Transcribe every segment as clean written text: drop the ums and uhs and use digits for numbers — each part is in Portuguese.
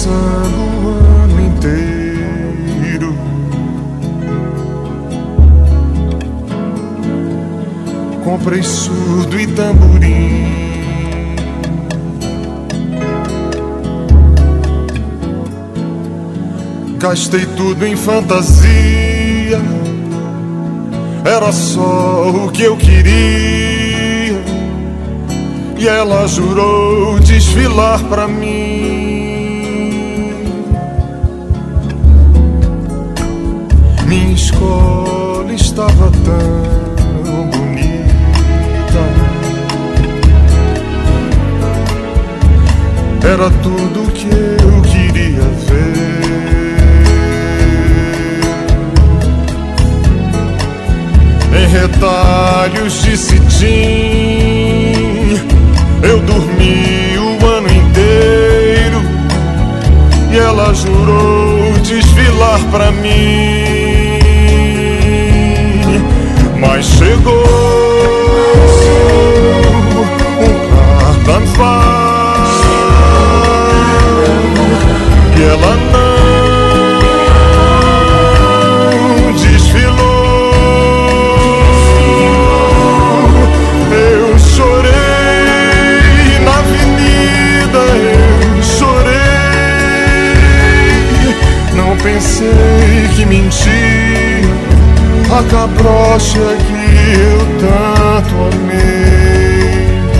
passando o ano inteiro. Comprei surdo e tamborim, gastei tudo em fantasia, era só o que eu queria. E ela jurou desfilar pra mim. Minha escola estava tão bonita, era tudo que eu queria ver. Em retalhos de cetim, eu dormi o ano inteiro. E ela jurou desfilar pra mim. Mas chegou um carnaval e ela não desfilou. Eu chorei na avenida, eu chorei. Não pensei que mentia a cabrocha que eu tanto amei.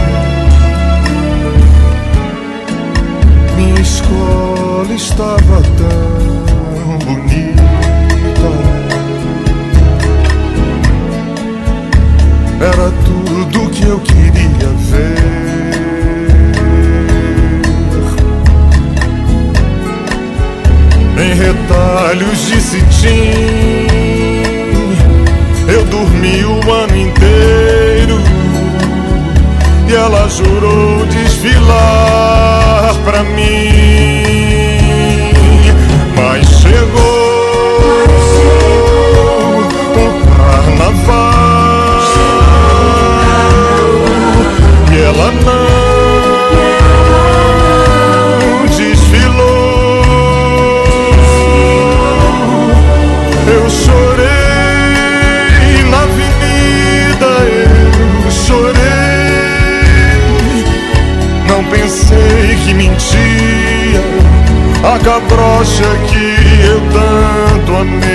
Minha escola estava tão bonita, era tudo que eu queria ver. Em retalhos de cetim, eu dormi o ano inteiro. E ela jurou desfilar pra mim. Mas chegou um carnaval e ela não desfilou. Eu chorei na avenida, eu chorei. Não pensei que mentia a cabrocha que eu tanto amei.